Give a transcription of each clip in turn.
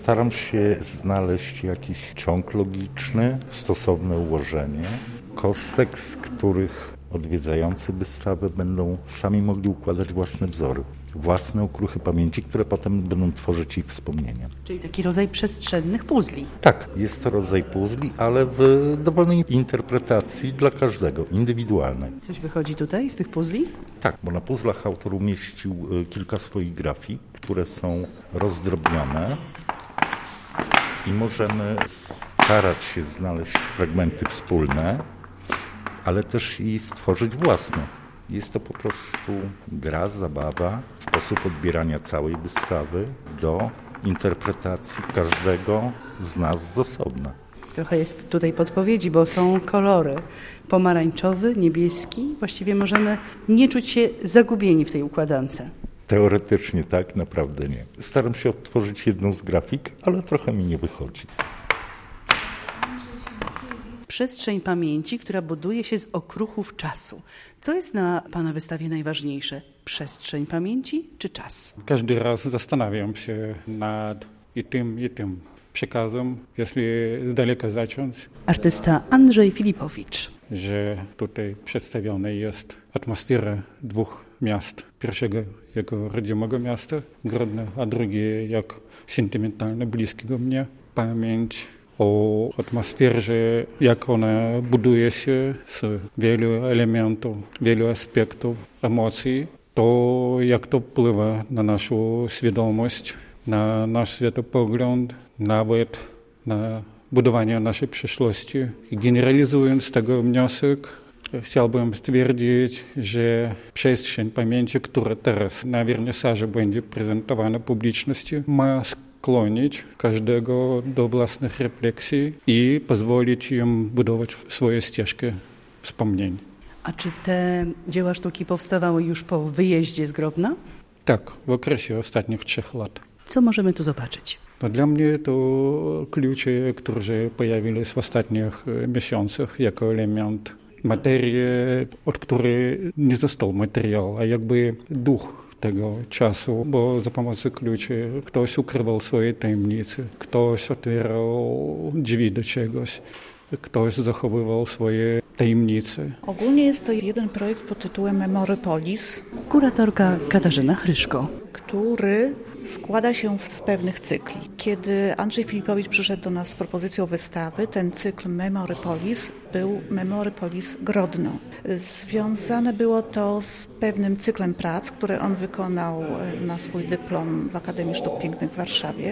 Staram się znaleźć jakiś ciąg logiczny, stosowne ułożenie kostek, z których odwiedzający wystawę będą sami mogli układać własne wzory, własne okruchy pamięci, które potem będą tworzyć ich wspomnienia. Czyli taki rodzaj przestrzennych puzli. Tak, jest to rodzaj puzli, ale w dowolnej interpretacji dla każdego, indywidualnej. Coś wychodzi tutaj z tych puzli? Tak, bo na puzzlach autor umieścił kilka swoich grafik, które są rozdrobnione i możemy starać się znaleźć fragmenty wspólne, ale też i stworzyć własne. Jest to po prostu gra, zabawa, sposób odbierania całej wystawy do interpretacji każdego z nas z osobna. Trochę jest tutaj podpowiedzi, bo są kolory pomarańczowy, niebieski. Właściwie możemy nie czuć się zagubieni w tej układance. Teoretycznie tak, naprawdę nie. Staram się odtworzyć jedną z grafik, ale trochę mi nie wychodzi. Przestrzeń pamięci, która buduje się z okruchów czasu. Co jest na Pana wystawie najważniejsze? Przestrzeń pamięci czy czas? Każdy raz zastanawiam się nad i tym przekazem, jeśli z daleka zacząć. Artysta Andrzej Filipowicz. Że tutaj przedstawiona jest atmosfera dwóch miast. Pierwszego jako rodzimego miasta, Grodno, a drugie jak sentymentalne, bliskiego mnie. Pamięć o atmosferze, jak ona buduje się z wielu elementów, wielu aspektów, emocji. To jak to wpływa na naszą świadomość, na nasz światopogląd, nawet na budowanie naszej przyszłości. I generalizując tego wniosek, chciałbym stwierdzić, że przestrzeń pamięci, która teraz na wernisażu będzie prezentowana publiczności, ma skłonić każdego do własnych refleksji i pozwolić im budować swoje ścieżki wspomnień. A czy te dzieła sztuki powstawały już po wyjeździe z Grodna? Tak, w okresie ostatnich 3 lat. Co możemy tu zobaczyć? No dla mnie to klucze, które pojawiły się w ostatnich miesiącach jako element materii, od której nie został materiał, a jakby duch tego czasu, bo za pomocą kluczy ktoś ukrywał swoje tajemnice, ktoś otwierał drzwi do czegoś, ktoś zachowywał swoje tajemnice. Ogólnie jest to jeden projekt pod tytułem Memory Polis. Kuratorka Katarzyna Hryszko. Który składa się z pewnych cykli. Kiedy Andrzej Filipowicz przyszedł do nas z propozycją wystawy, ten cykl Memory Polis był Memory Polis Grodno. Związane było to z pewnym cyklem prac, które on wykonał na swój dyplom w Akademii Sztuk Pięknych w Warszawie.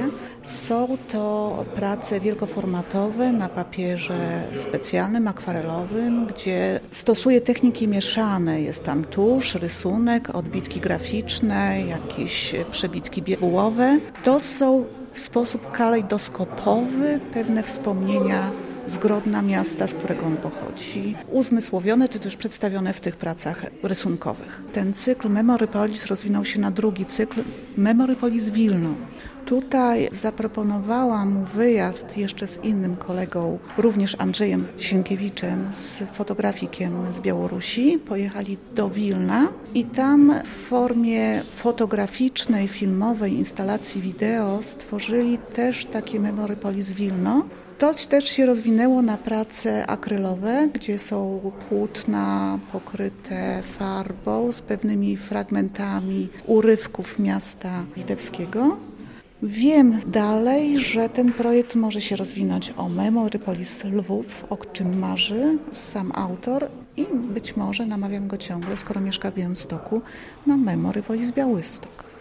Są to prace wielkoformatowe na papierze specjalnym, akwarelowym, gdzie stosuje techniki mieszane. Jest tam tusz, rysunek, odbitki graficzne, jakieś przebitki biegułowe. To są w sposób kalejdoskopowy pewne wspomnienia z Grodna, miasta, z którego on pochodzi, uzmysłowione czy też przedstawione w tych pracach rysunkowych. Ten cykl Memory Polis rozwinął się na drugi cykl Memory Polis Wilno. Tutaj zaproponowałam mu wyjazd jeszcze z innym kolegą, również Andrzejem Sienkiewiczem, z fotografikiem z Białorusi. Pojechali do Wilna i tam w formie fotograficznej, filmowej instalacji wideo stworzyli też takie Memory Polis Wilno. To też się rozwinęło na prace akrylowe, gdzie są płótna pokryte farbą z pewnymi fragmentami urywków miasta litewskiego. Wiem dalej, że ten projekt może się rozwinąć o Memory Polis Lwów, o czym marzy sam autor i być może, namawiam go ciągle, skoro mieszka w Białymstoku, na Memory Polis Białystok.